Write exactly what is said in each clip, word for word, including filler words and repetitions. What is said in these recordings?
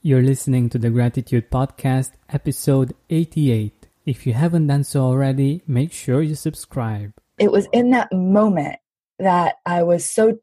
You're listening to the Gratitude Podcast, episode eighty-eight. If you haven't done so already, make sure you subscribe. It was in that moment that I was so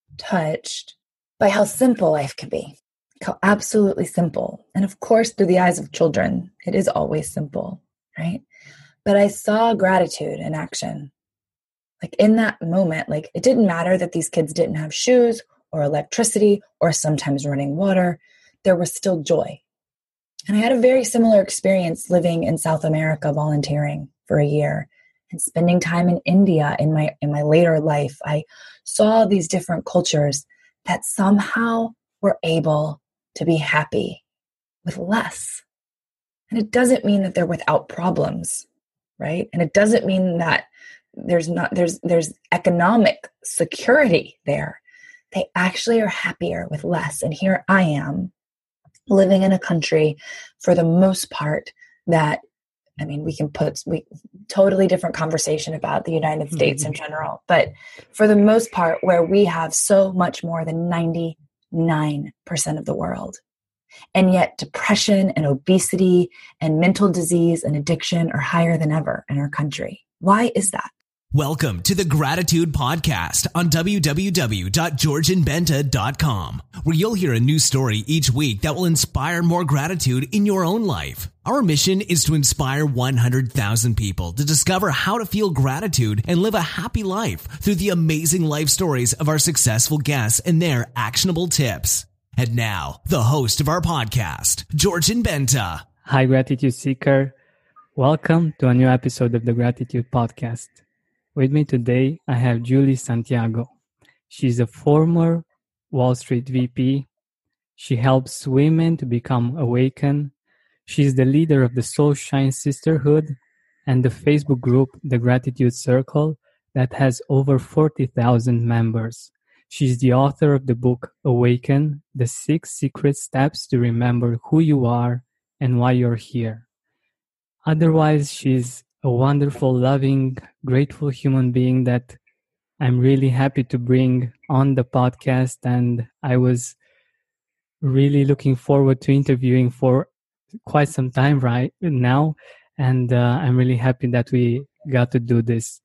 touched by how simple life can be, how absolutely simple. And of course, through the eyes of children, it is always simple, right? But I saw gratitude in action. Like in that moment, like it didn't matter that these kids didn't have shoes or electricity or sometimes running water. There was still joy. And I had a very similar experience living in South America, volunteering for a year and spending time in India in my in my later life. I saw these different cultures that somehow were able to be happy with less. And it doesn't mean that they're without problems, right? And it doesn't mean that there's not there's there's economic security there. They actually are happier with less. And here I am, living in a country, for the most part, that, I mean, we can put we totally different conversation about the United States in general, but for the most part, where we have so much more than ninety-nine percent of the world. And yet depression and obesity and mental disease and addiction are higher than ever in our country. Why is that? Welcome to the Gratitude Podcast on w w w dot georgian benta dot com, where you'll hear a new story each week that will inspire more gratitude in your own life. Our mission is to inspire one hundred thousand people to discover how to feel gratitude and live a happy life through the amazing life stories of our successful guests and their actionable tips. And now, the host of our podcast, Georgian Benta. Hi, Gratitude Seeker. Welcome to a new episode of the Gratitude Podcast. With me today, I have Julie Santiago. She's a former Wall Street V P. She helps women to become awakened. She's the leader of the Soul Shine Sisterhood and the Facebook group, The Gratitude Circle, that has over forty thousand members. She's the author of the book, Awaken, The Six Secret Steps to Remember Who You Are and Why You're Here. Otherwise, she's a wonderful, loving, grateful human being that I'm really happy to bring on the podcast. And I was really looking forward to interviewing for quite some time right now. And uh, I'm really happy that we got to do this.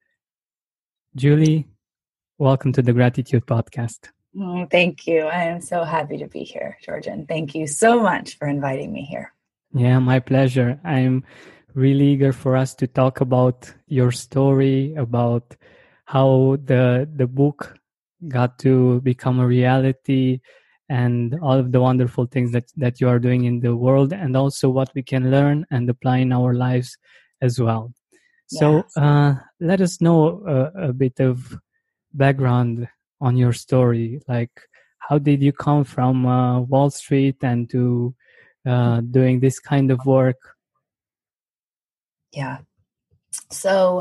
Julie, welcome to the Gratitude Podcast. Oh, thank you. I am so happy to be here, Georgian. Thank you so much for inviting me here. Yeah, my pleasure. I'm really eager for us to talk about your story, about how the the book got to become a reality and all of the wonderful things that, that you are doing in the world, and also what we can learn and apply in our lives as well. Yes. So uh, let us know a, a bit of background on your story. Like, how did you come from uh, Wall Street and to uh, doing this kind of work? Yeah. So,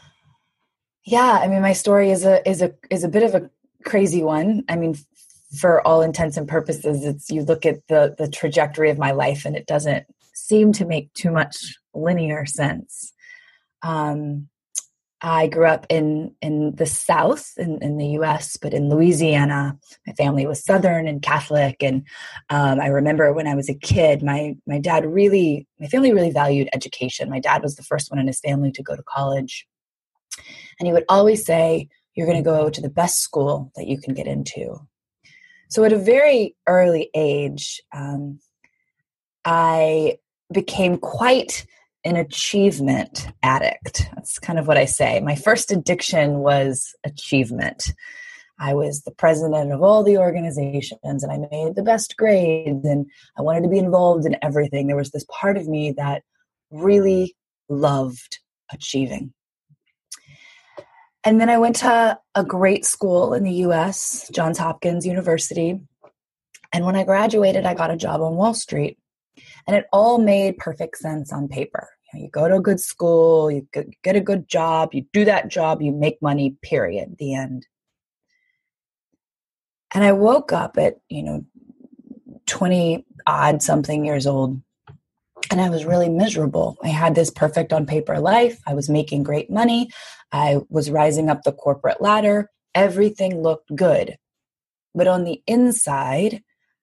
yeah, I mean, my story is a is a is a bit of a crazy one. I mean, for all intents and purposes, it's you look at the the trajectory of my life, and it doesn't seem to make too much linear sense. Um, I grew up in in the South in, in the U S, but in Louisiana. My family was Southern and Catholic, and um, I remember when I was a kid, my my dad really, my family really valued education. My dad was the first one in his family to go to college, and he would always say, "You're going to go to the best school that you can get into." So at a very early age, um, I became quite an achievement addict. That's kind of what I say. My first addiction was achievement. I was the president of all the organizations, and I made the best grades, and I wanted to be involved in everything. There was this part of me that really loved achieving. And then I went to a great school in the U S, Johns Hopkins University. And when I graduated, I got a job on Wall Street. And it all made perfect sense on paper. You know, you go to a good school, you get a good job, you do that job, you make money, period, the end. And I woke up at, you know, twenty odd something years old, and I was really miserable. I had this perfect on paper life. I was making great money. I was rising up the corporate ladder. Everything looked good. But on the inside,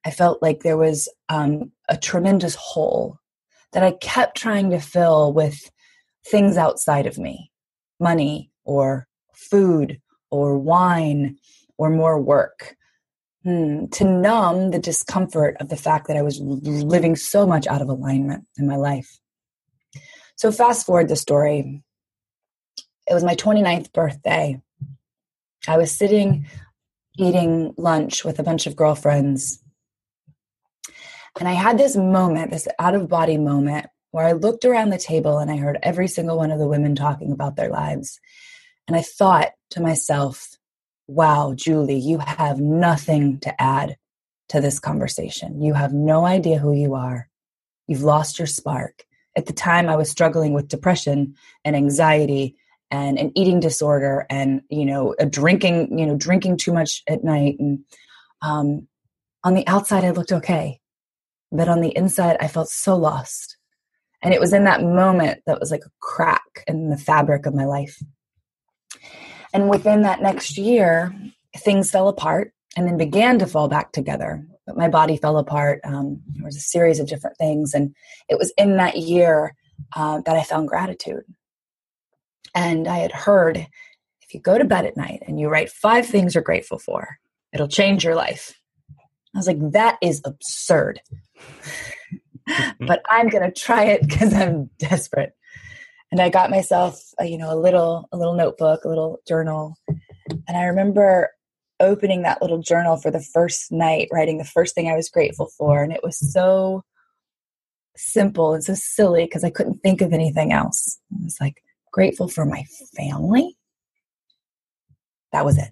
I felt like there was um, a tremendous hole that I kept trying to fill with things outside of me, money or food or wine or more work, hmm, to numb the discomfort of the fact that I was living so much out of alignment in my life. So fast forward the story. It was my twenty-ninth birthday. I was sitting eating lunch with a bunch of girlfriends. And I had this moment, this out-of-body moment, where I looked around the table and I heard every single one of the women talking about their lives. And I thought to myself, wow, Julie, you have nothing to add to this conversation. You have no idea who you are. You've lost your spark. At the time, I was struggling with depression and anxiety and an eating disorder and, you know, a drinking, you know, drinking too much at night. And um, on the outside, I looked okay. But on the inside, I felt so lost. And it was in that moment that was like a crack in the fabric of my life. And within that next year, things fell apart and then began to fall back together. But my body fell apart. Um, there was a series of different things. And it was in that year uh, that I found gratitude. And I had heard, if you go to bed at night and you write five things you're grateful for, it'll change your life. I was like, that is absurd. But I'm going to try it because I'm desperate. And I got myself, a, you know, a little, a little notebook, a little journal. And I remember opening that little journal for the first night, writing the first thing I was grateful for. And it was so simple and so silly because I couldn't think of anything else. I was like, grateful for my family. That was it.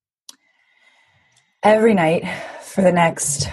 Every night for the next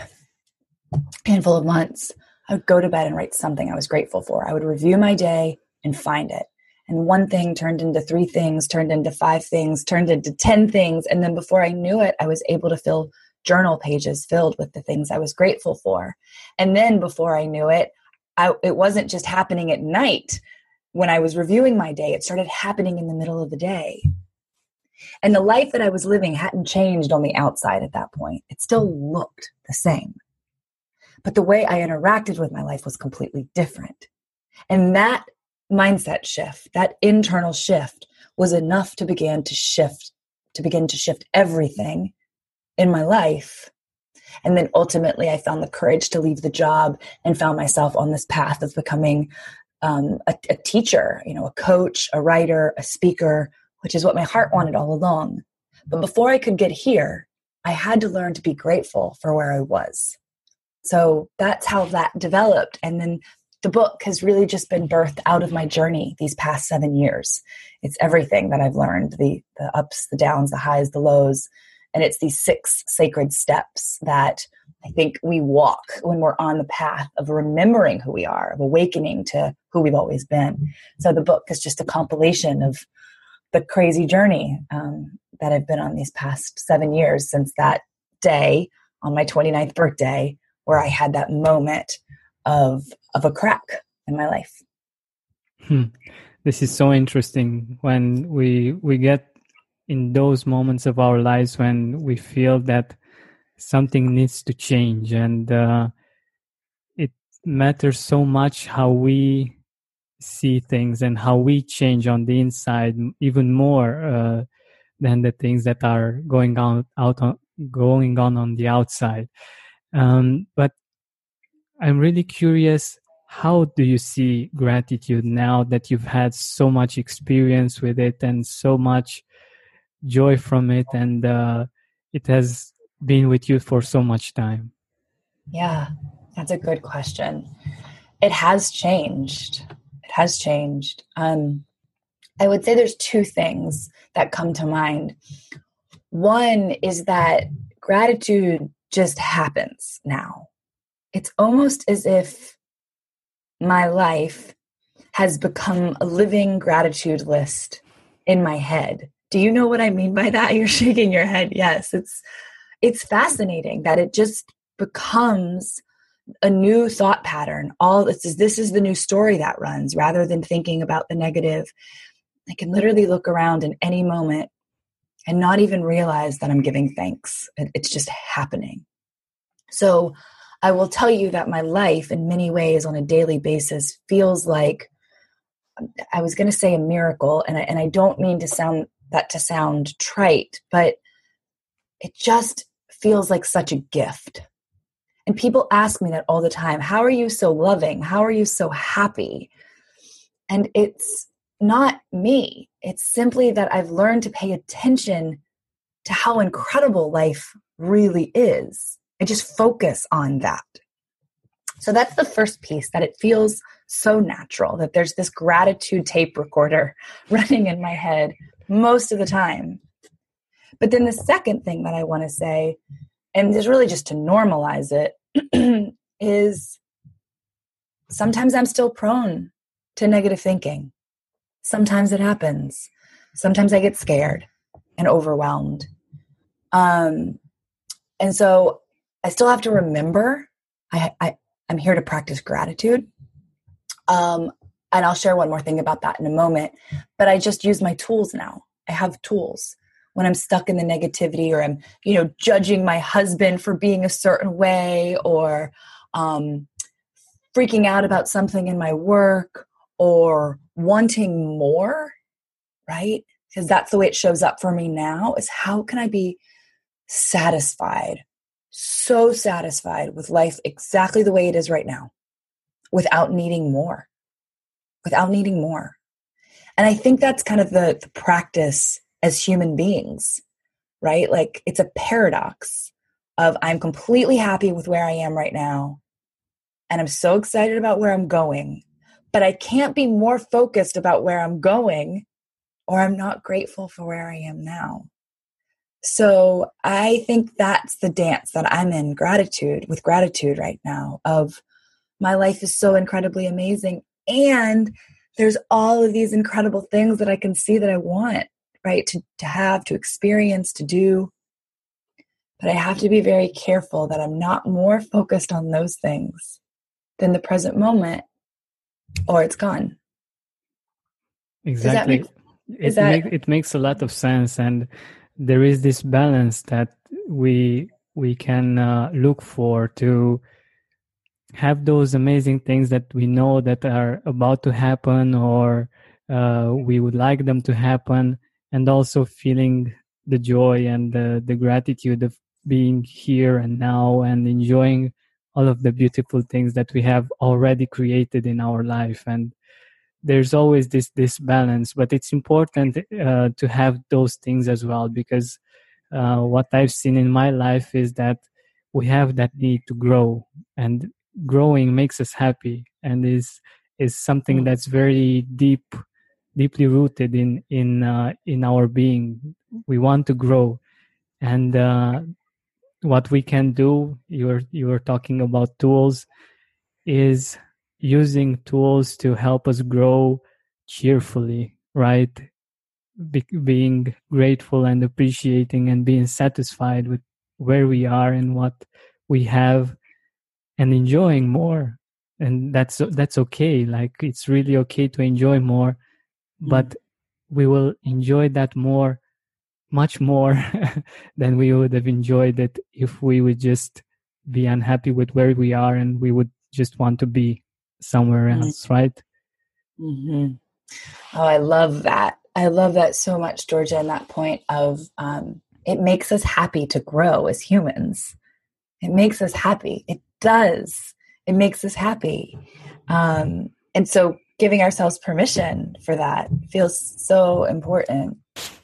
handful of months, I would go to bed and write something I was grateful for. I would review my day and find it. And one thing turned into three things, turned into five things, turned into ten things. And then before I knew it, I was able to fill journal pages filled with the things I was grateful for. And then before I knew it, I, it wasn't just happening at night. When I was reviewing my day, it started happening in the middle of the day. And the life that I was living hadn't changed on the outside at that point. It still looked the same. But the way I interacted with my life was completely different. And that mindset shift, that internal shift, was enough to begin to shift, to begin to shift everything in my life. And then ultimately I found the courage to leave the job and found myself on this path of becoming um, a, a teacher, you know, a coach, a writer, a speaker, which is what my heart wanted all along. But before I could get here, I had to learn to be grateful for where I was. So that's how that developed. And then the book has really just been birthed out of my journey these past seven years. It's everything that I've learned, the, the ups, the downs, the highs, the lows. And it's these six sacred steps that I think we walk when we're on the path of remembering who we are, of awakening to who we've always been. So the book is just a compilation of the crazy journey um, that I've been on these past seven years since that day on my twenty-ninth birthday where I had that moment of of a crack in my life. Hmm. This is so interesting when we we get in those moments of our lives when we feel that something needs to change, and uh, it matters so much how we see things and how we change on the inside, even more uh, than the things that are going on out on going on on the outside. Um, but I'm really curious, how do you see gratitude now that you've had so much experience with it and so much joy from it, and uh, it has been with you for so much time? Yeah, that's a good question. It has changed. It has changed. Um, I would say there's two things that come to mind. One is that gratitude just happens now. It's almost as if my life has become a living gratitude list in my head. Do you know what I mean by that? You're shaking your head. Yes, it's it's fascinating that it just becomes a new thought pattern. All this is this is the new story that runs rather than thinking about the negative. I can literally look around in any moment and not even realize that I'm giving thanks. It's just happening. So I will tell you that my life in many ways on a daily basis feels like, I was going to say a miracle, and I, and I don't mean to sound that to sound trite, but it just feels like such a gift. And people ask me that all the time. How are you so loving? How are you so happy? And it's not me. It's simply that I've learned to pay attention to how incredible life really is. I just focus on that. So that's the first piece, that it feels so natural, that there's this gratitude tape recorder running in my head most of the time. But then the second thing that I want to say, and is really just to normalize it, is sometimes I'm still prone to negative thinking. Sometimes it happens. Sometimes I get scared and overwhelmed. Um, and so I still have to remember I, I, I'm here to practice gratitude. Um, and I'll share one more thing about that in a moment. But I just use my tools now. I have tools. When I'm stuck in the negativity, or I'm, you know, judging my husband for being a certain way, or um, freaking out about something in my work, or wanting more, right? Because that's the way it shows up for me now, is how can I be satisfied, so satisfied with life exactly the way it is right now, without needing more, without needing more. And I think that's kind of the, the practice as human beings, right? Like, it's a paradox of I'm completely happy with where I am right now, and I'm so excited about where I'm going, but I can't be more focused about where I'm going, or I'm not grateful for where I am now. So I think that's the dance that I'm in gratitude, with gratitude right now, of my life is so incredibly amazing. And there's all of these incredible things that I can see that I want, right? To, to have, to experience, to do. But I have to be very careful that I'm not more focused on those things than the present moment, or it's gone. Exactly. Does that make, it, that, make, it makes a lot of sense. And there is this balance that we we can uh, look for to have those amazing things that we know that are about to happen, or uh, we would like them to happen, and also feeling the joy and the, the gratitude of being here and now, and enjoying all of the beautiful things that we have already created in our life. And there's always this this balance, but it's important uh, to have those things as well, because uh, what I've seen in my life is that we have that need to grow, and growing makes us happy, and is is something Mm. that's very deep, deeply rooted in in uh, in our being. We want to grow, and uh, what we can do, you're you're talking about tools, is using tools to help us grow cheerfully, right? Be- being grateful and appreciating and being satisfied with where we are and what we have, and enjoying more. And that's that's okay. Like, it's really okay to enjoy more, but Mm. we will enjoy that more, much more than we would have enjoyed it if we would just be unhappy with where we are, and we would just want to be somewhere Mm. else, right? Mm-hmm. Oh, I love that. I love that so much, Georgia, and that point of um, it makes us happy to grow as humans. It makes us happy. It does. It makes us happy. Um, and so giving ourselves permission for that feels so important.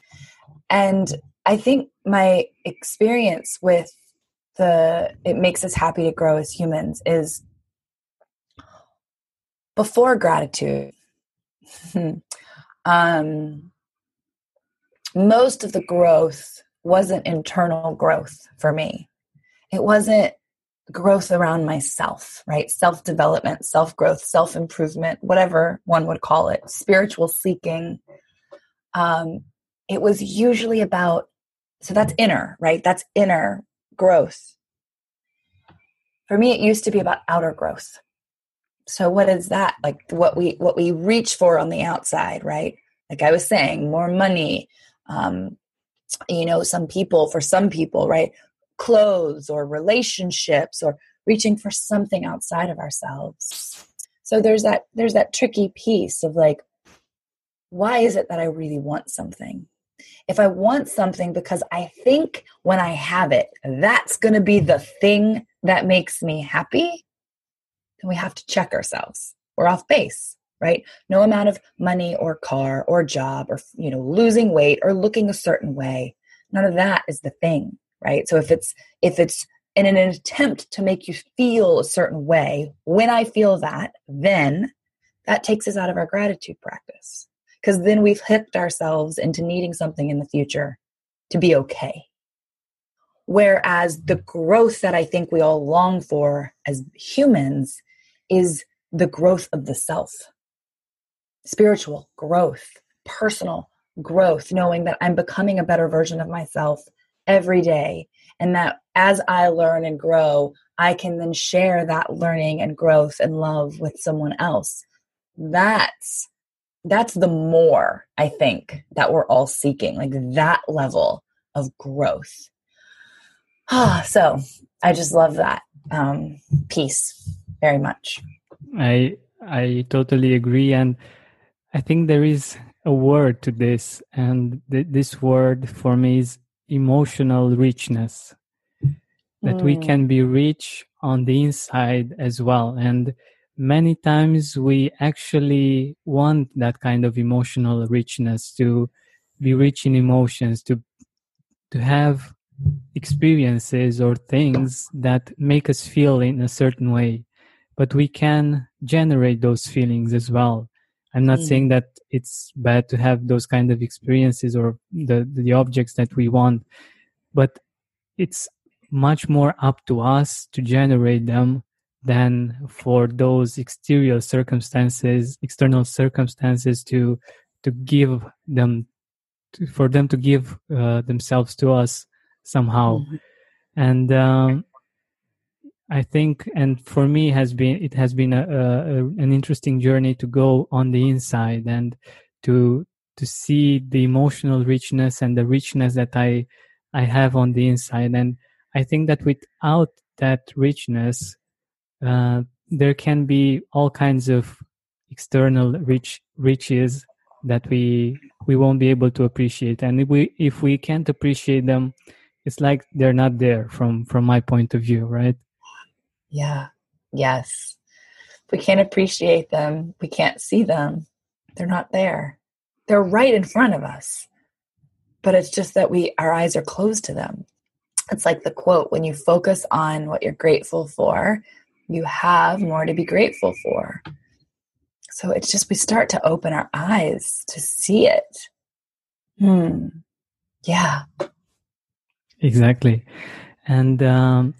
And I think my experience with the it makes us happy to grow as humans is before gratitude. um, most of the growth wasn't internal growth for me. It wasn't growth around myself, right? Self-development, self-growth, self-improvement, whatever one would call it, spiritual seeking. Um, it was usually about, so that's inner, right? That's inner growth. For me, it used to be about outer growth. So what is that? Like what we what we reach for on the outside, right? Like I was saying, more money, um, you know, some people, for some people, right? Clothes or relationships or reaching for something outside of ourselves. So there's that, there's that tricky piece of like, why is it that I really want something? If I want something because I think when I have it, that's going to be the thing that makes me happy, then we have to check ourselves. We're off base, right? No amount of money or car or job or, you know, losing weight or looking a certain way. None of that is the thing, right? So if it's, if it's in an attempt to make you feel a certain way, when I feel that, then that takes us out of our gratitude practice. Because then we've hooked ourselves into needing something in the future to be okay. Whereas the growth that I think we all long for as humans is the growth of the self. Spiritual growth, personal growth, knowing that I'm becoming a better version of myself every day. And that as I learn and grow, I can then share that learning and growth and love with someone else. That's That's the more, I think, that we're all seeking, like that level of growth. Ah, so I just love that um, piece very much. I I totally agree, and I think there is a word to this, and th- this word for me is emotional richness. That mm. we can be rich on the inside as well, and many times we actually want that kind of emotional richness, to be rich in emotions, to to have experiences or things that make us feel in a certain way. But we can generate those feelings as well. I'm not mm. saying that it's bad to have those kind of experiences or the, the objects that we want, but it's much more up to us to generate them than for those exterior circumstances, external circumstances to to give them, to, for them to give uh, themselves to us somehow. Mm-hmm. And um, I think, and for me, has been it has been a, a, an interesting journey to go on the inside and to to see the emotional richness and the richness that I I have on the inside. And I think that without that richness, uh, there can be all kinds of external rich riches that we we won't be able to appreciate. And if we if we can't appreciate them, it's like they're not there from from my point of view, right? Yeah. Yes. If we can't appreciate them, we can't see them. They're not there. They're right in front of us. But it's just that we our eyes are closed to them. It's like the quote, when you focus on what you're grateful for, you have more to be grateful for. So it's just we start to open our eyes to see it. Hmm. Yeah. Exactly. And um,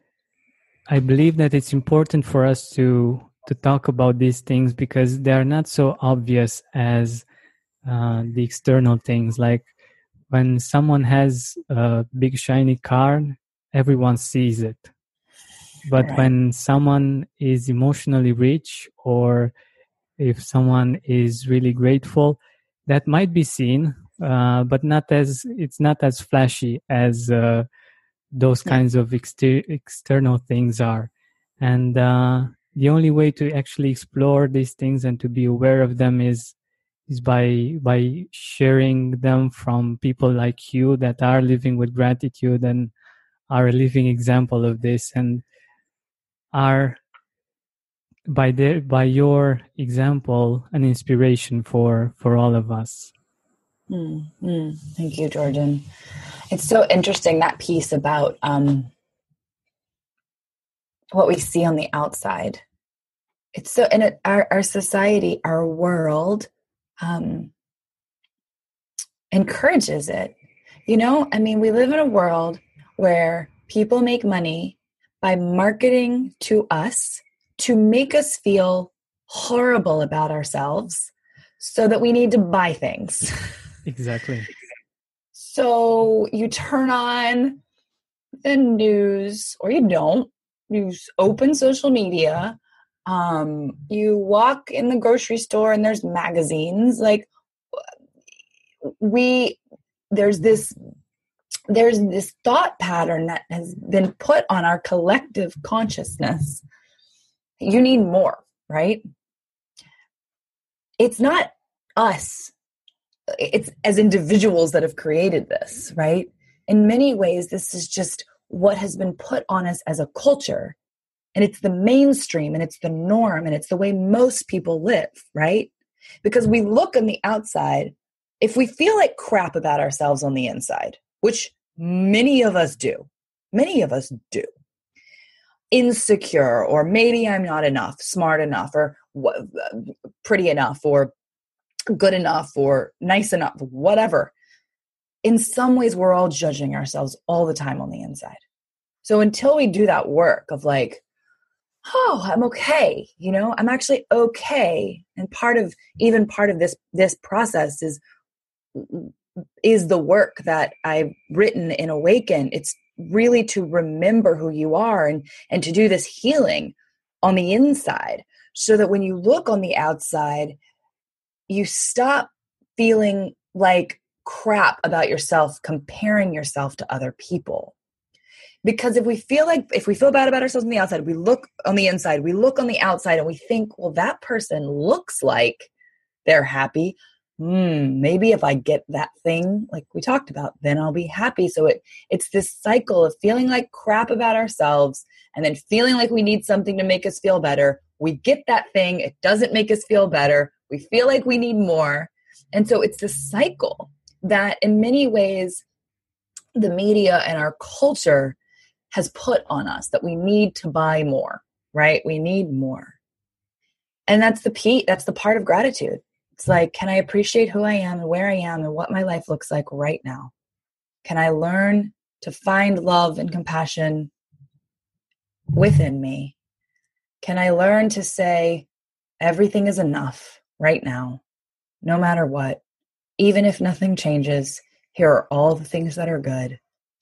I believe that it's important for us to to talk about these things because they are not so obvious as uh, the external things. Like when someone has a big shiny car, everyone sees it. But right. when someone is emotionally rich, or if someone is really grateful, that might be seen, uh, but not as it's not as flashy as uh, those kinds of exter- external things are. And uh, the only way to actually explore these things and to be aware of them is is by by sharing them from people like you that are living with gratitude and are a living example of this, and are by their by your example an inspiration for for all of us. Mm, mm. Thank you, Georgian. It's so interesting, that piece about um, what we see on the outside. It's so, and it, our, our society, our world um, encourages it. You know, I mean, we live in a world where people make money by marketing to us to make us feel horrible about ourselves so that we need to buy things. Exactly. So you turn on the news, or you don't. You open social media. Um, you walk in the grocery store and there's magazines. Like we, there's this there's this thought pattern that has been put on our collective consciousness. You need more, right? It's not us. It's as individuals that have created this, right? In many ways, this is just what has been put on us as a culture. And it's the mainstream and it's the norm and it's the way most people live, right? Because we look on the outside, if we feel like crap about ourselves on the inside, which many of us do, many of us do, insecure, or maybe I'm not enough, smart enough, or pretty enough, or good enough, or nice enough, whatever. In some ways, we're all judging ourselves all the time on the inside. So until we do that work of like, oh, I'm okay, you know, I'm actually okay. And part of, even part of this, this process is, is the work that I've written in Awaken. It's really to remember who you are and, and to do this healing on the inside so that when you look on the outside, you stop feeling like crap about yourself, comparing yourself to other people. Because if we feel like, if we feel bad about ourselves on the outside, we look on the inside, we look on the outside and we think, well, that person looks like they're happy. Hmm, maybe if I get that thing, like we talked about, then I'll be happy. So it it's this cycle of feeling like crap about ourselves and then feeling like we need something to make us feel better. We get that thing. It doesn't make us feel better. We feel like we need more. And so it's this cycle that in many ways, the media and our culture has put on us that we need to buy more, right? We need more. And that's the P, that's the part of gratitude. It's like, can I appreciate who I am and where I am and what my life looks like right now? Can I learn to find love and compassion within me? Can I learn to say everything is enough right now, no matter what? Even if nothing changes, here are all the things that are good.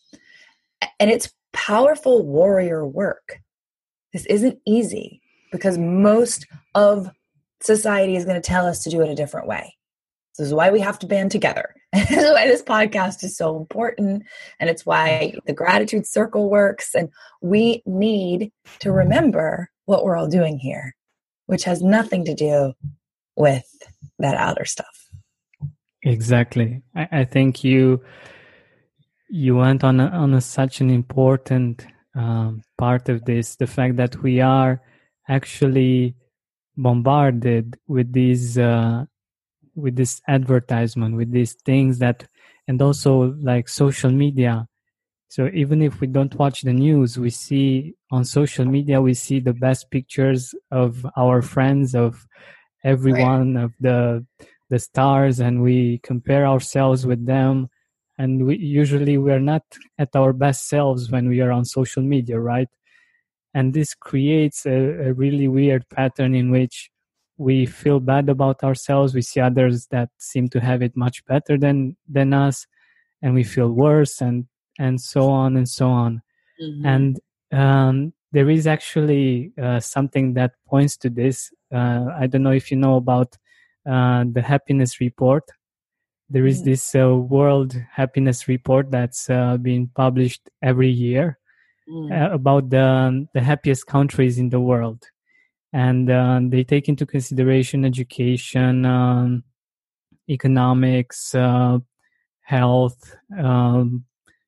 And it's powerful warrior work. This isn't easy because most of society is going to tell us to do it a different way. This is why we have to band together. This is why this podcast is so important. And it's why the gratitude circle works. And we need to remember what we're all doing here, which has nothing to do with that outer stuff. Exactly. I, I think you you went on a, on a, such an important um, part of this, the fact that we are actually bombarded with these uh, with this advertisement, with these things that, and also like social media. So even if we don't watch the news, we see on social media, we see the best pictures of our friends, of everyone, of the the stars, and we compare ourselves with them. And we usually we are not at our best selves when we are on social media, right? And this creates a, a really weird pattern in which we feel bad about ourselves. We see others that seem to have it much better than than us, and we feel worse, and and so on and so on. Mm-hmm. And um, there is actually uh, something that points to this. Uh, I don't know if you know about uh, the happiness report. There is this uh, World Happiness Report that's uh, being published every year mm. uh, about the, the happiest countries in the world. And uh, they take into consideration education, um, economics, uh, health, um,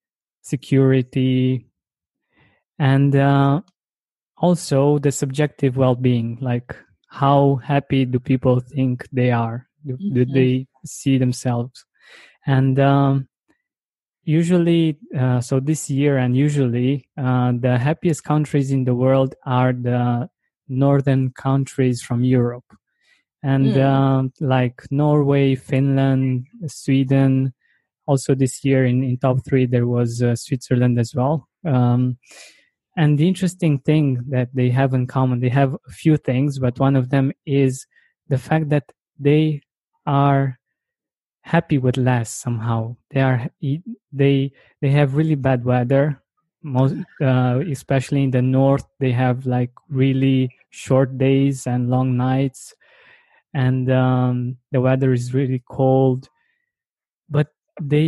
security, and uh, also the subjective well-being, like how happy do people think they are? Do, mm-hmm. do they see themselves? And um, usually, uh, so this year and usually, uh, the happiest countries in the world are the northern countries from Europe. And mm. uh, like Norway, Finland, Sweden. Also this year in, in top three, there was uh, Switzerland as well. Um, and the interesting thing that they have in common, they have a few things, but one of them is the fact that they are happy with less somehow. They are they they have really bad weather, most uh, especially in the north. They have like really short days and long nights, and um, the weather is really cold. But they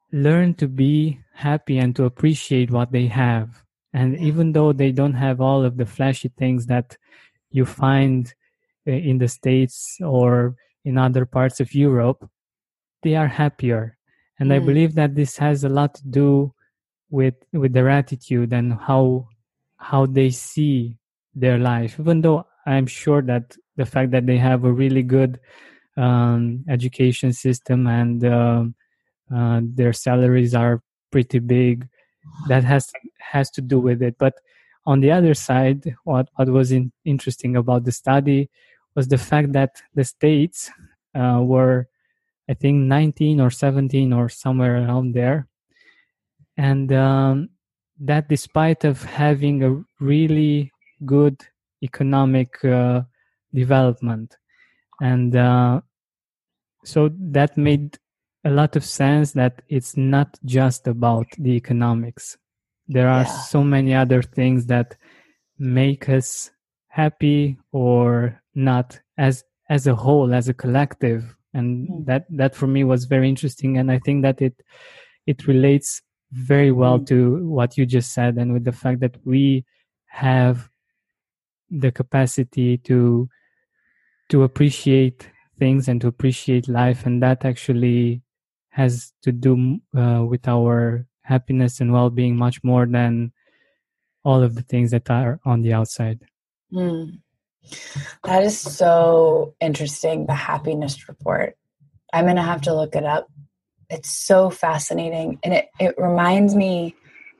learn to be happy and to appreciate what they have. And Yeah. even though they don't have all of the flashy things that you find uh, in the States or in other parts of Europe, they are happier. And I Mm. believe that this has a lot to do with with their attitude and how how they see their life. Even though I'm sure that the fact that they have a really good um, education system and um, uh, their salaries are pretty big, that has has to do with it. But on the other side, what what was in, interesting about the study was the fact that the states uh, were, I think, nineteen or seventeen or somewhere around there, and um, that despite of having a really good economic uh, development, and uh, so that made a lot of sense that it's not just about the economics. There are Yeah. so many other things that make us happy or not as as a whole, as a collective. And Mm. that that for me was very interesting, and I think that it it relates very well Mm. to what you just said, and with the fact that we have the capacity to to appreciate things and to appreciate life, and that actually has to do uh, with our happiness and well-being much more than all of the things that are on the outside. Mm. That is so interesting, the happiness report. I'm going to have to look it up. It's so fascinating. And it, it reminds me,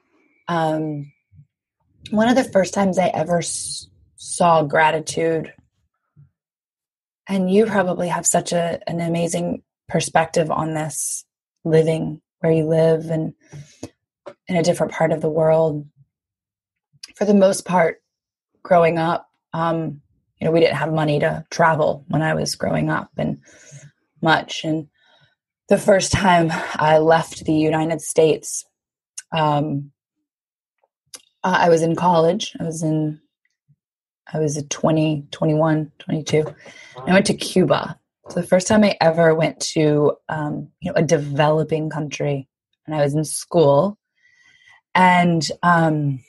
um, one of the first times I ever s- saw gratitude, and you probably have such a, an amazing perspective on this, living where you live and in a different part of the world. For the most part, growing up, um, you know, we didn't have money to travel when I was growing up and much. And the first time I left the United States, um, I was in college. I was in, I was at twenty, twenty-one, twenty-two. I went to Cuba. So the first time I ever went to, um, you know, a developing country, and I was in school, and um,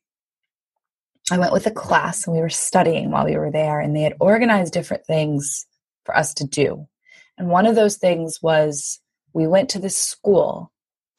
I went with a class, and we were studying while we were there, and they had organized different things for us to do. And one of those things was we went to this school,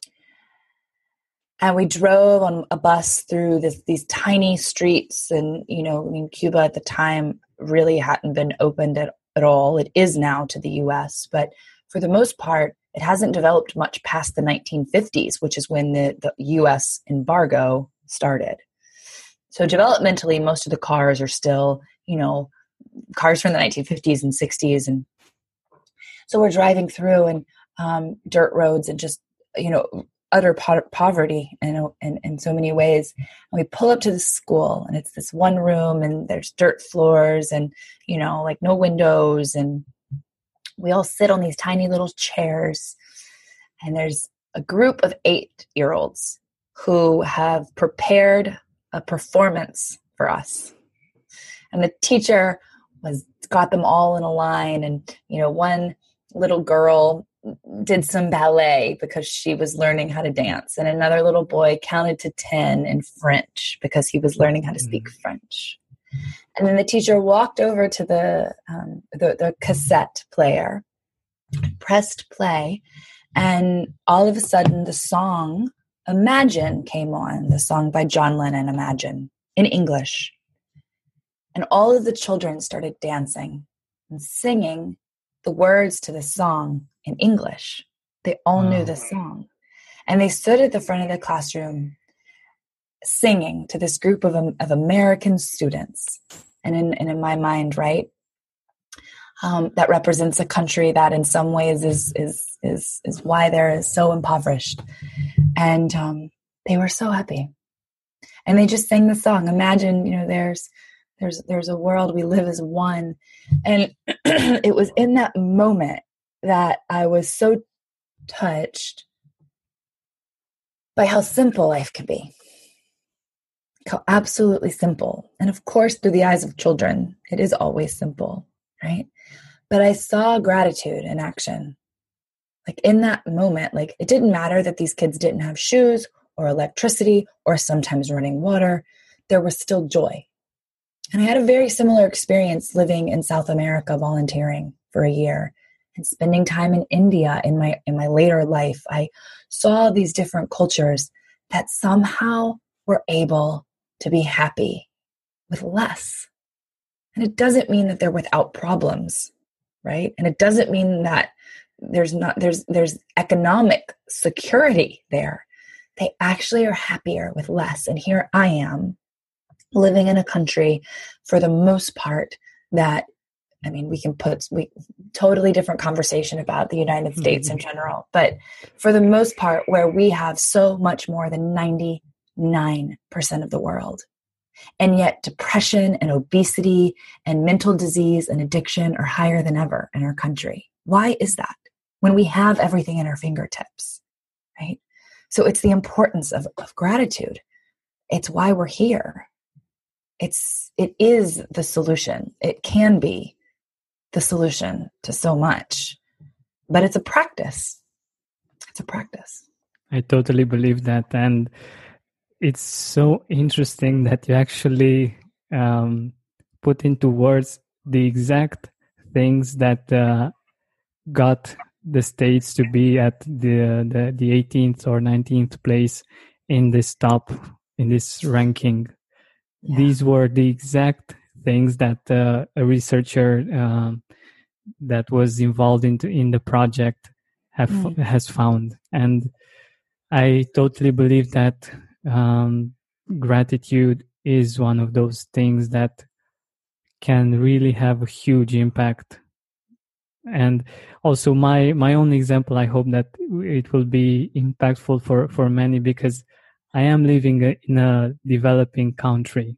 and we drove on a bus through this, these tiny streets. And, you know, I mean, Cuba at the time really hadn't been opened at, at all. It is now to the U S, but for the most part, it hasn't developed much past the nineteen fifties, which is when the, the U S embargo started. So developmentally, most of the cars are still, you know, cars from the nineteen fifties and sixties. And so we're driving through and um, dirt roads and just, you know, utter po- poverty in, in, in so many ways. And we pull up to the school, and it's this one room, and there's dirt floors and, you know, like no windows. And we all sit on these tiny little chairs. And there's a group of eight-year-olds who have prepared a performance for us. And the teacher was got them all in a line. And, you know, one little girl did some ballet because she was learning how to dance. And another little boy counted to ten in French because he was learning how to speak mm-hmm. French. And then the teacher walked over to the, um, the, the cassette player, pressed play, and all of a sudden the song Imagine came on, the song by John Lennon, Imagine, in English. And all of the children started dancing and singing the words to the song in English. They all wow. knew the song. And they stood at the front of the classroom singing to this group of, of American students. And in, and in my mind, right, um, that represents a country that in some ways is is is is why they're so impoverished. And um, they were so happy. And they just sang the song. Imagine, you know, there's there's there's a world, we live as one. And it was in that moment that I was so touched by how simple life can be. How absolutely simple. And of course, through the eyes of children, it is always simple, right? But I saw gratitude in action. Like in that moment, like it didn't matter that these kids didn't have shoes or electricity or sometimes running water. There was still joy. And I had a very similar experience living in South America, volunteering for a year and spending time in India in my in my later life. I saw these different cultures that somehow were able to be happy with less. And it doesn't mean that they're without problems, right? And it doesn't mean that there's not there's there's economic security there. They actually are happier with less. And here I am living in a country for the most part that, I mean, we can put we totally different conversation about the United States in general, but for the most part where we have so much more than ninety-nine percent of the world. And yet depression and obesity and mental disease and addiction are higher than ever in our country. Why is that? When we have everything at our fingertips, right? So it's the importance of, of gratitude. It's why we're here. It's, it is the solution. It can be the solution to so much, but it's a practice. It's a practice. I totally believe that. And it's so interesting that you actually um, put into words the exact things that uh, got the States to be at the, the the eighteenth or nineteenth place in this top, in this ranking. Yeah. These were the exact things that uh, a researcher um, that was involved into in the project have mm. has found. And I totally believe that um, gratitude is one of those things that can really have a huge impact. And also my, my own example, I hope that it will be impactful for, for many, because I am living in a developing country.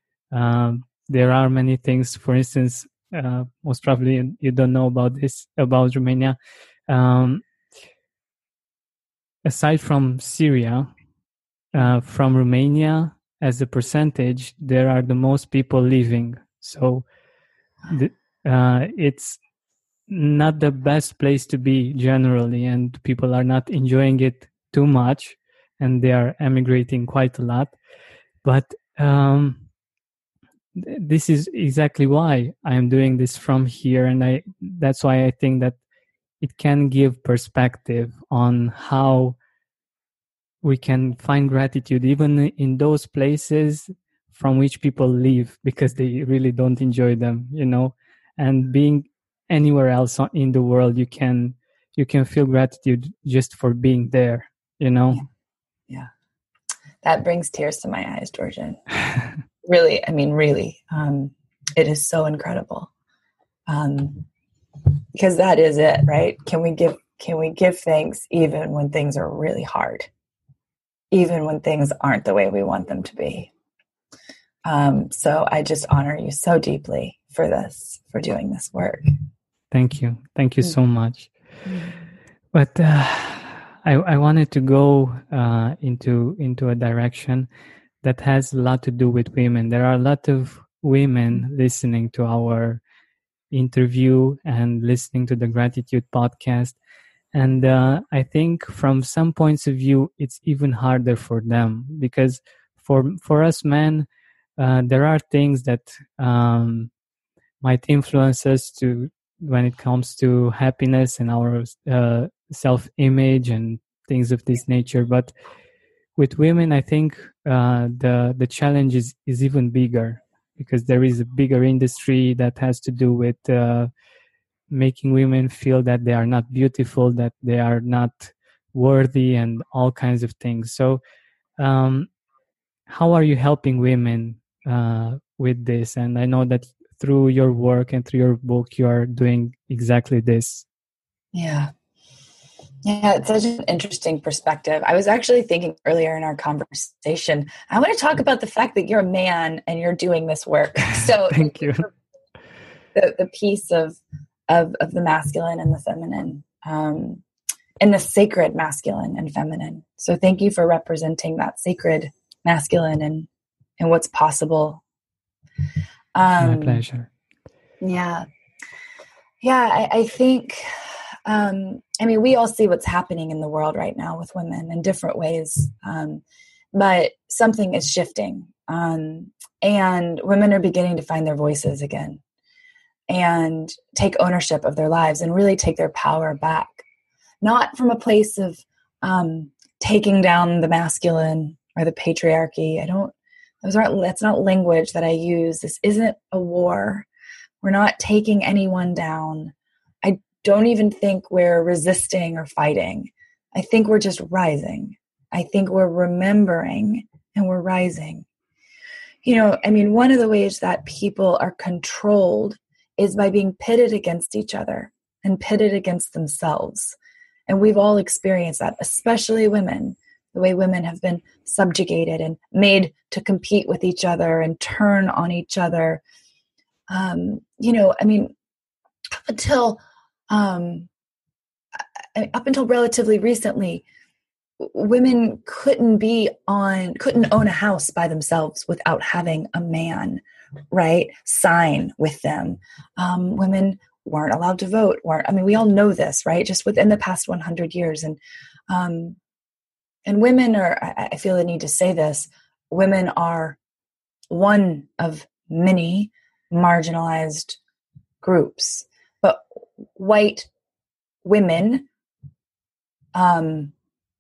Um, there are many things, for instance, uh, most probably you don't know about this, about Romania. Um, aside from Syria, uh, from Romania, as a percentage, there are the most people leaving. So the, uh, it's not the best place to be generally, and people are not enjoying it too much, and they are emigrating quite a lot. But um, th- this is exactly why I am doing this from here, and I that's why I think that it can give perspective on how we can find gratitude even in those places from which people leave because they really don't enjoy them, you know. And being anywhere else in the world, you can you can feel gratitude just for being there, you know. Yeah, yeah. That brings tears to my eyes, Georgian. Really, I mean, really, um, it is so incredible. Um, because that is it, right? Can we give can we give thanks even when things are really hard, even when things aren't the way we want them to be? Um, so I just honor you so deeply for this, for doing this work. Thank you. Thank you so much. But uh, I, I wanted to go uh, into into a direction that has a lot to do with women. There are a lot of women listening to our interview and listening to the Gratitude podcast. And uh, I think from some points of view, it's even harder for them because for for us men, uh, there are things that um, might influence us to when it comes to happiness and our uh, self-image and things of this nature. But with women, I think uh, the the challenge is, is even bigger because there is a bigger industry that has to do with uh, making women feel that they are not beautiful, that they are not worthy, and all kinds of things. So um, how are you helping women uh, with this? And I know that through your work and through your book, you are doing exactly this. Yeah. Yeah, it's such an interesting perspective. I was actually thinking earlier in our conversation, I want to talk about the fact that you're a man and you're doing this work. So thank you. The, the piece of, of, of the masculine and the feminine, um, and the sacred masculine and feminine. So thank you for representing that sacred masculine and, and what's possible. Um, My pleasure. Yeah. Yeah, I, I think Um, I mean, we all see what's happening in the world right now with women in different ways, um, but something is shifting, um, and women are beginning to find their voices again and take ownership of their lives and really take their power back, not from a place of um, taking down the masculine or the patriarchy. I don't, those aren't, that's not language that I use. This isn't a war. We're not taking anyone down. I don't even think we're resisting or fighting. I think we're just rising. I think we're remembering and we're rising. You know, I mean, one of the ways that people are controlled is by being pitted against each other and pitted against themselves. And we've all experienced that, especially women, the way women have been subjugated and made to compete with each other and turn on each other. Um, you know, I mean, up until um, up until relatively recently, women couldn't be on, couldn't own a house by themselves without having a man, right, sign with them. Um, women weren't allowed to vote. weren't I mean, we all know this, right? Just within the past one hundred years, and um, and women are. I, I feel the need to say this. Women are one of many marginalized groups, but white women, um,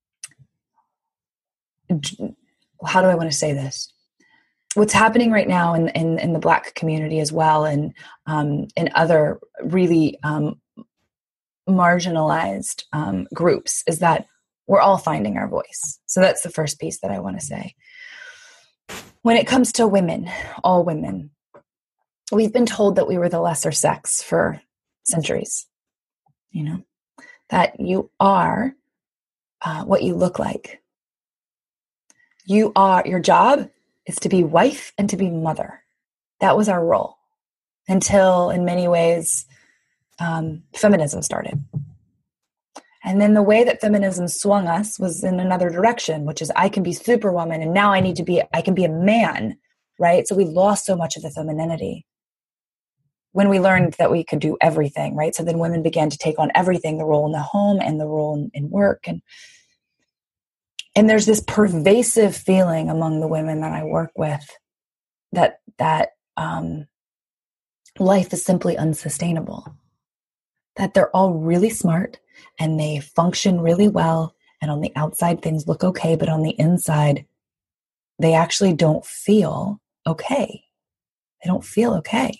how do I want to say this? What's happening right now in, in, in the Black community as well, and um, in other really um, marginalized um, groups, is that we're all finding our voice. So that's the first piece that I want to say. When it comes to women, all women, we've been told that we were the lesser sex for centuries. You know, that you are uh, what you look like. You are, your job is to be wife and to be mother. That was our role until, in many ways, um, feminism started. And then the way that feminism swung us was in another direction, which is I can be superwoman and now I need to be, I can be a man, right? So we lost so much of the femininity when we learned that we could do everything, right? So then women began to take on everything, the role in the home and the role in, in work. And And there's this pervasive feeling among the women that I work with that that um, life is simply unsustainable, that they're all really smart and they function really well. And on the outside, things look okay. But on the inside, they actually don't feel okay. They don't feel okay.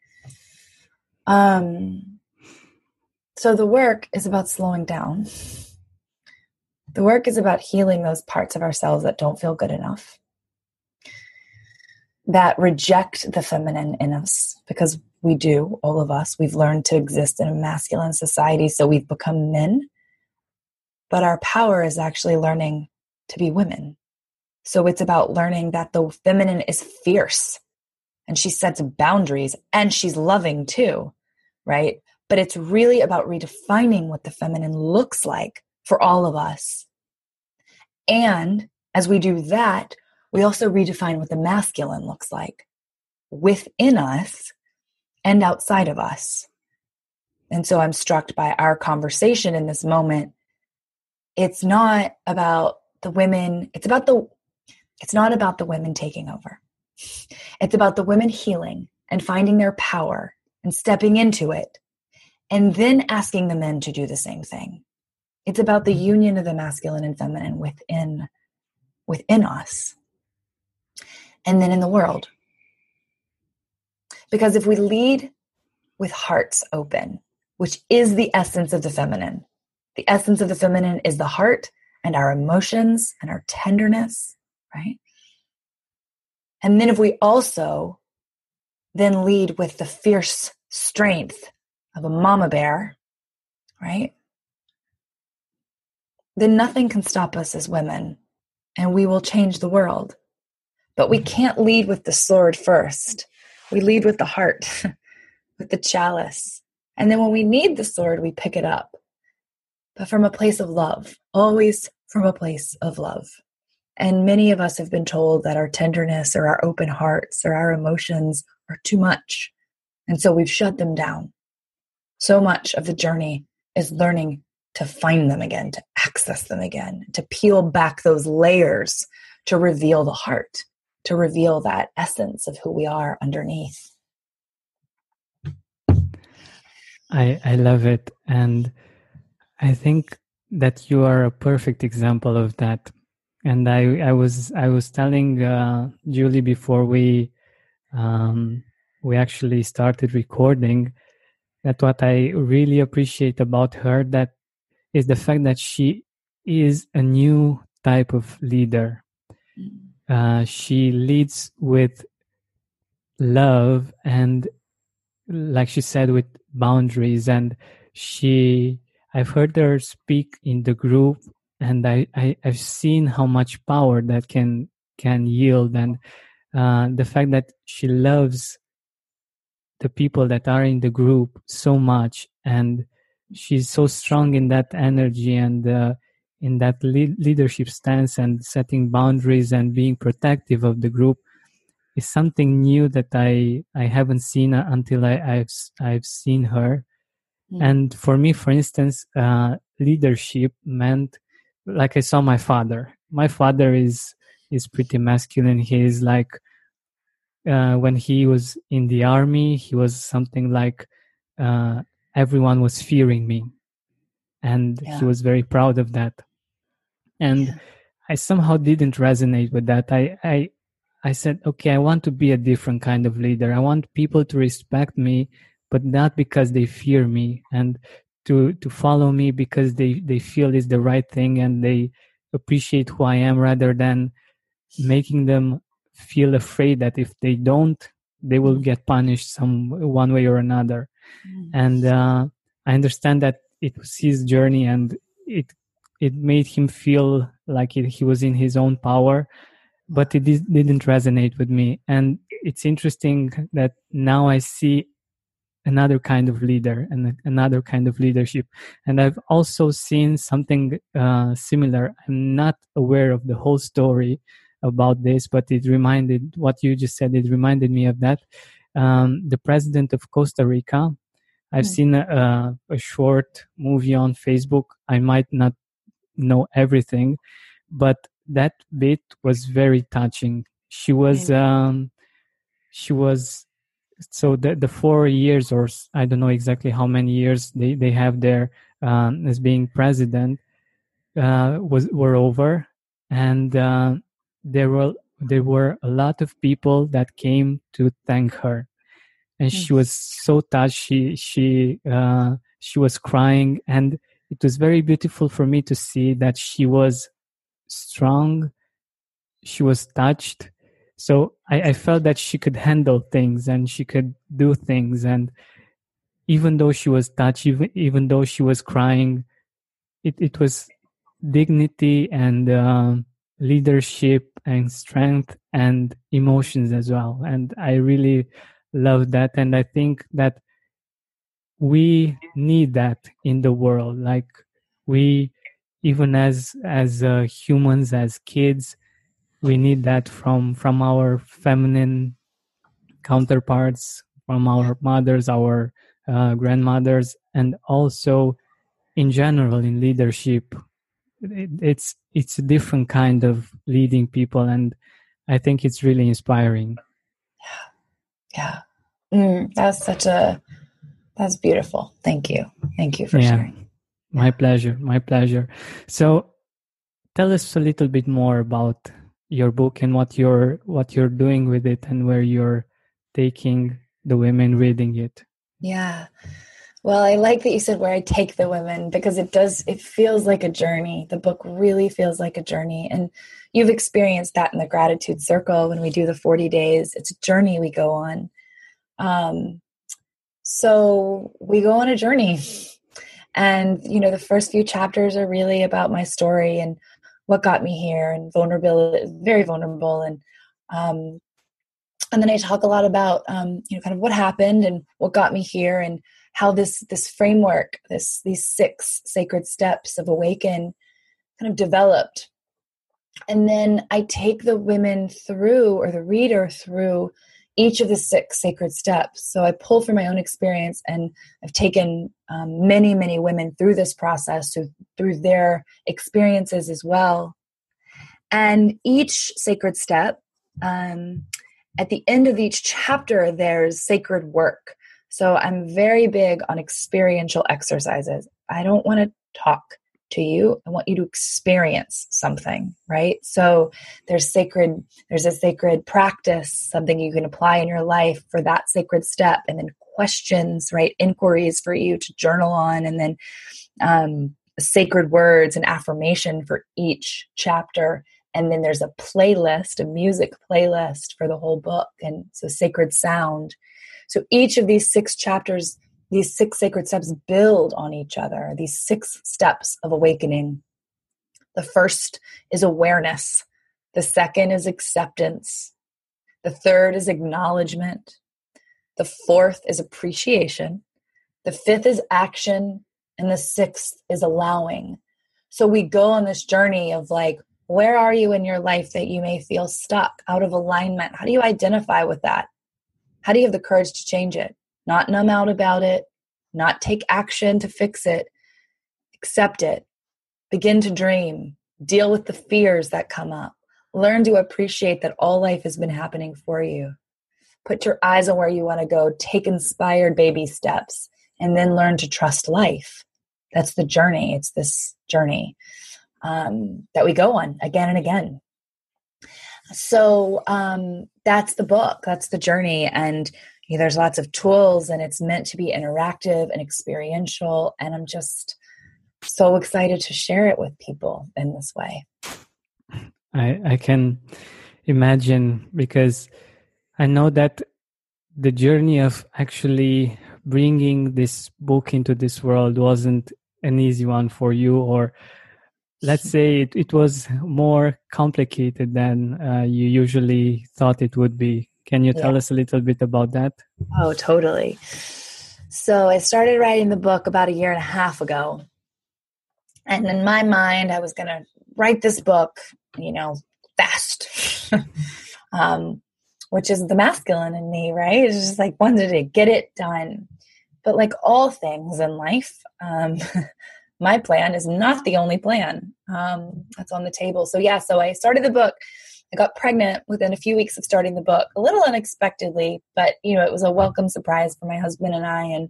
Um, so the work is about slowing down. The work is about healing those parts of ourselves that don't feel good enough, that reject the feminine in us, because we do, all of us. We've learned to exist in a masculine society, so we've become men. But our power is actually learning to be women. So it's about learning that the feminine is fierce, and she sets boundaries, and she's loving too, right? But it's really about redefining what the feminine looks like for all of us. And as we do that, we also redefine what the masculine looks like within us and outside of us. And so I'm struck by our conversation in this moment. It's not about the women, it's about the, it's not about the women taking over. It's about the women healing and finding their power and stepping into it, and then asking the men to do the same thing. It's about the union of the masculine and feminine within, within us. And then in the world. Because if we lead with hearts open, which is the essence of the feminine, the essence of the feminine is the heart and our emotions and our tenderness, right? And then if we also then lead with the fierce strength of a mama bear, right? Then nothing can stop us as women, and we will change the world. But we can't lead with the sword first. We lead with the heart, with the chalice. And then when we need the sword, we pick it up. But from a place of love, always from a place of love. And many of us have been told that our tenderness or our open hearts or our emotions are too much. And so we've shut them down. So much of the journey is learning to find them again, to access them again, to peel back those layers, to reveal the heart, to reveal that essence of who we are underneath. I, I love it. And I think that you are a perfect example of that. And I, I was I was telling uh, Julie before we um, we actually started recording that what I really appreciate about her that is the fact that she is a new type of leader. Uh, she leads with love and, like she said, with boundaries. And she, I've heard her speak in the group, and I, I I've seen how much power that can can yield, and uh, the fact that she loves the people that are in the group so much, and she's so strong in that energy and uh, in that le- leadership stance and setting boundaries and being protective of the group is something new that I, I haven't seen until I, I've I've seen her. Mm. And for me, for instance, uh, leadership meant, like I saw my father. My father is is pretty masculine. He is like, uh, when he was in the army, he was something like, uh, everyone was fearing me. And yeah. He was very proud of that. And yeah. I somehow didn't resonate with that. I, I I said, okay, I want to be a different kind of leader. I want people to respect me, but not because they fear me, and to to follow me because they, they feel it's the right thing and they appreciate who I am, rather than making them feel afraid that if they don't, they will get punished some one way or another. Mm. And uh, I understand that it was his journey, and it it made him feel like it, he was in his own power. But it is, didn't resonate with me. And it's interesting that now I see another kind of leader and another kind of leadership. And I've also seen something uh, similar. I'm not aware of the whole story about this, but it reminded, what you just said, it reminded me of that. Um, the president of Costa Rica, I've mm. seen a, a short movie on Facebook. I might not know everything, but that bit was very touching. She was, um, she was, so the, the four years, or I don't know exactly how many years they, they have there um, as being president, uh, was were over, and uh, there were there were a lot of people that came to thank her, and she was so touched. She she uh, she was crying, and it was very beautiful for me to see that she was strong. She was touched. So I, I felt that she could handle things and she could do things. And even though she was touched, even, even though she was crying, it, it was dignity and uh, leadership and strength and emotions as well. And I really love that. And I think that we need that in the world. Like we, even as, as uh, humans, as kids, we need that from from our feminine counterparts, from our mothers, our uh, grandmothers, and also in general in leadership. It, it's it's a different kind of leading people, and I think it's really inspiring. Yeah, yeah, mm, that's such a that's beautiful. Thank you, thank you for yeah. sharing. My yeah. pleasure, my pleasure. So, tell us a little bit more about your book and what you're what you're doing with it and where you're taking the women reading it. Yeah. Well, I like that you said where I take the women, because it does, it feels like a journey. The book really feels like a journey. And you've experienced that in the Gratitude Circle when we do the forty days. It's a journey we go on. Um, so we go on a journey. And, you know, the first few chapters are really about my story and what got me here, and vulnerability, very vulnerable. And, um, and then I talk a lot about, um, you know, kind of what happened and what got me here, and how this, this framework, this, these six sacred steps of Awaken kind of developed. And then I take the women through, or the reader through, each of the six sacred steps. So I pull from my own experience, and I've taken um, many, many women through this process, so through their experiences as well. And each sacred step, um, at the end of each chapter, there's sacred work. So I'm very big on experiential exercises. I don't want to talk to you. I want you to experience something, right? So there's sacred, there's a sacred practice, something you can apply in your life for that sacred step, and then questions, right? Inquiries for you to journal on, and then um, sacred words and affirmation for each chapter. And then there's a playlist, a music playlist for the whole book. And so sacred sound. So each of these six chapters, these six sacred steps build on each other, these six steps of awakening. The first is awareness. The second is acceptance. The third is acknowledgement. The fourth is appreciation. The fifth is action. And the sixth is allowing. So we go on this journey of like, where are you in your life that you may feel stuck, out of alignment? How do you identify with that? How do you have the courage to change it? Not numb out about it, not take action to fix it, accept it, begin to dream, deal with the fears that come up, learn to appreciate that all life has been happening for you. Put your eyes on where you want to go, take inspired baby steps, and then learn to trust life. That's the journey. It's this journey um, that we go on again and again. So um, that's the book. That's the journey. And you know, there's lots of tools, and it's meant to be interactive and experiential. And I'm just so excited to share it with people in this way. I, I can imagine, because I know that the journey of actually bringing this book into this world wasn't an easy one for you, or let's say it, it was more complicated than uh, you usually thought it would be. Can you tell yeah. us a little bit about that? Oh, totally. So I started writing the book about a year and a half ago. And in my mind, I was going to write this book, you know, fast, um, which is the masculine in me, right? It's just like wanted to get it done. But like all things in life, um, my plan is not the only plan um, that's on the table. So yeah, so I started the book. I got pregnant within a few weeks of starting the book, a little unexpectedly, but you know, it was a welcome surprise for my husband and I. And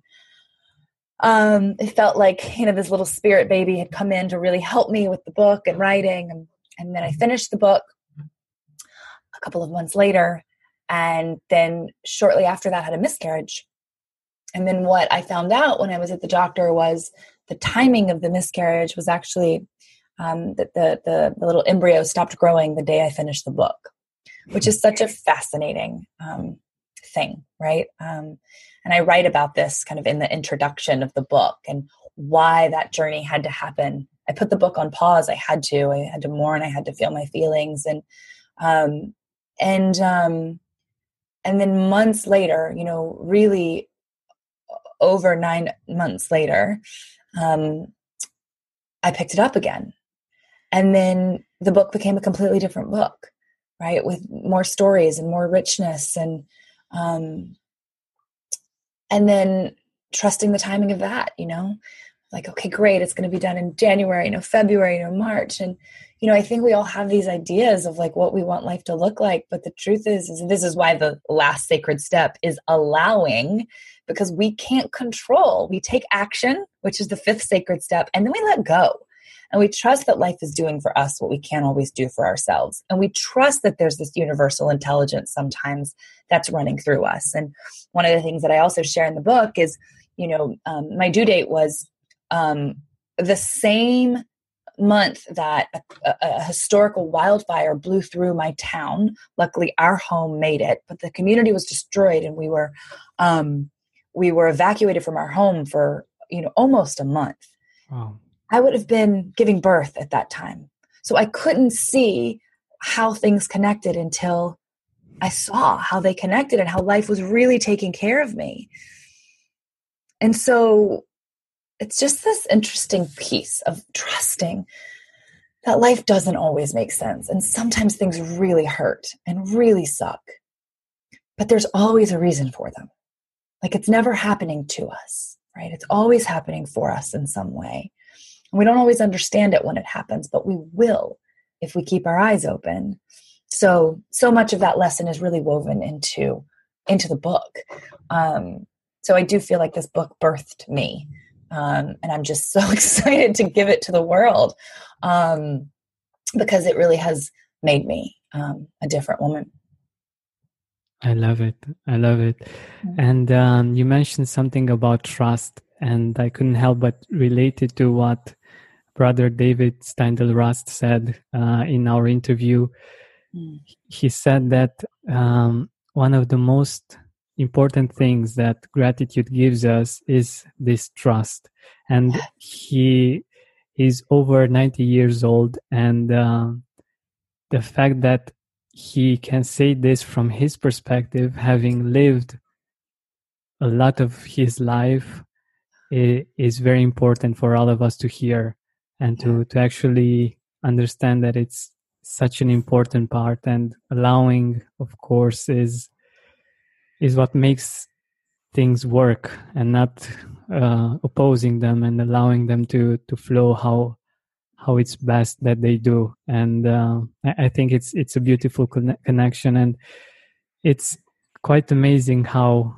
um, it felt like, you know, this little spirit baby had come in to really help me with the book and writing. And, and then I finished the book a couple of months later. And then shortly after that, had a miscarriage. And then what I found out when I was at the doctor was the timing of the miscarriage was actually um, that the, the, the little embryo stopped growing the day I finished the book, which is such a fascinating um, thing, right? Um, and I write about this kind of in the introduction of the book and why that journey had to happen. I put the book on pause. I had to. I had to mourn. I had to feel my feelings, and um, and um, and then months later, you know, really over nine months later, um, I picked it up again. And then the book became a completely different book, right? With more stories and more richness, and um, and then trusting the timing of that, you know, like, okay, great, it's going to be done in January, you know, February, you know, March. And, you know, I think we all have these ideas of like what we want life to look like. But the truth is, is this is why the last sacred step is allowing, because we can't control. We take action, which is the fifth sacred step, and then we let go. And we trust that life is doing for us what we can't always do for ourselves. And we trust that there's this universal intelligence sometimes that's running through us. And one of the things that I also share in the book is, you know, um, my due date was um, the same month that a, a historical wildfire blew through my town. Luckily, our home made it, but the community was destroyed, and we were um, we were evacuated from our home for, you know, almost a month. Wow. I would have been giving birth at that time. So I couldn't see how things connected until I saw how they connected and how life was really taking care of me. And so it's just this interesting piece of trusting that life doesn't always make sense. And sometimes things really hurt and really suck. but there's always a reason for them. Like it's never happening to us, right? It's always happening for us in some way. And we don't always understand it when it happens, but we will if we keep our eyes open. So, so much of that lesson is really woven into, into the book. Um, so I do feel like this book birthed me. Um, and I'm just so excited to give it to the world um, because it really has made me um, a different woman. I love it. I love it. Mm-hmm. And um, you mentioned something about trust, and I couldn't help but relate it to what Brother David Steindl-Rast said uh, in our interview. Mm. He said that um, one of the most important things that gratitude gives us is this trust. And he is over ninety years old, and uh, the fact that he can say this from his perspective, having lived a lot of his life, is very important for all of us to hear and to, to actually understand that it's such an important part. And allowing, of course, is is what makes things work, and not uh, opposing them, and allowing them to to flow how how it's best that they do. And uh, I, I think it's it's a beautiful conne- connection, and it's quite amazing how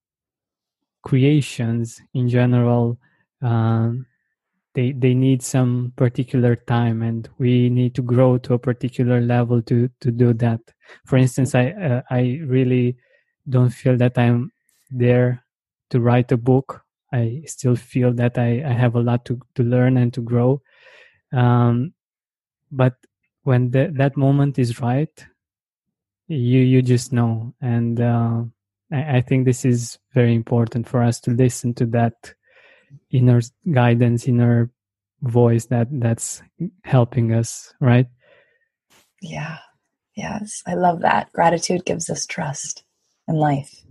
creations in general um, they they need some particular time, and we need to grow to a particular level to to do that. For instance, I uh, I really don't feel that I'm there to write a book. I still feel that I, I have a lot to, to learn and to grow. Um, but when the, that moment is right, you you just know. And uh, I, I think this is very important for us to listen to that inner guidance, inner voice that that's helping us, right? Yeah. Yes. I love that. Gratitude gives us trust in life.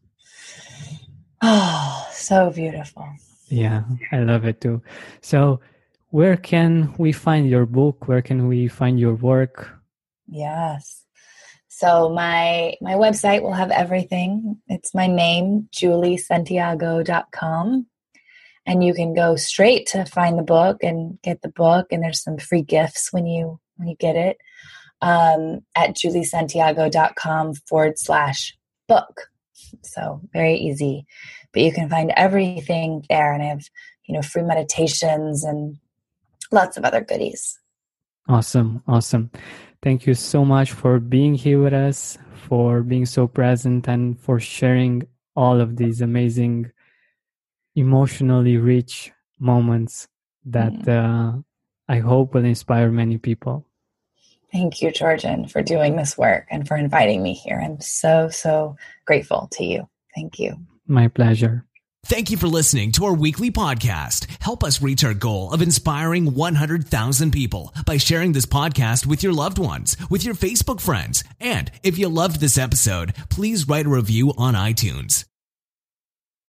Oh, so beautiful. Yeah, I love it too. So where can we find your book? Where can we find your work? Yes. So my my website will have everything. It's my name, julie santiago dot com. And you can go straight to find the book and get the book. And there's some free gifts when you when you get it um, at julie santiago dot com forward slash book. So very easy. But you can find everything there. And I have, you know, free meditations and lots of other goodies. Awesome. Awesome. Thank you so much for being here with us, for being so present, and for sharing all of these amazing, emotionally rich moments that mm. uh, I hope will inspire many people. Thank you, Georgian, for doing this work and for inviting me here. I'm so, so grateful to you. Thank you. My pleasure. Thank you for listening to our weekly podcast. Help us reach our goal of inspiring one hundred thousand people by sharing this podcast with your loved ones, with your Facebook friends. And if you loved this episode, please write a review on iTunes.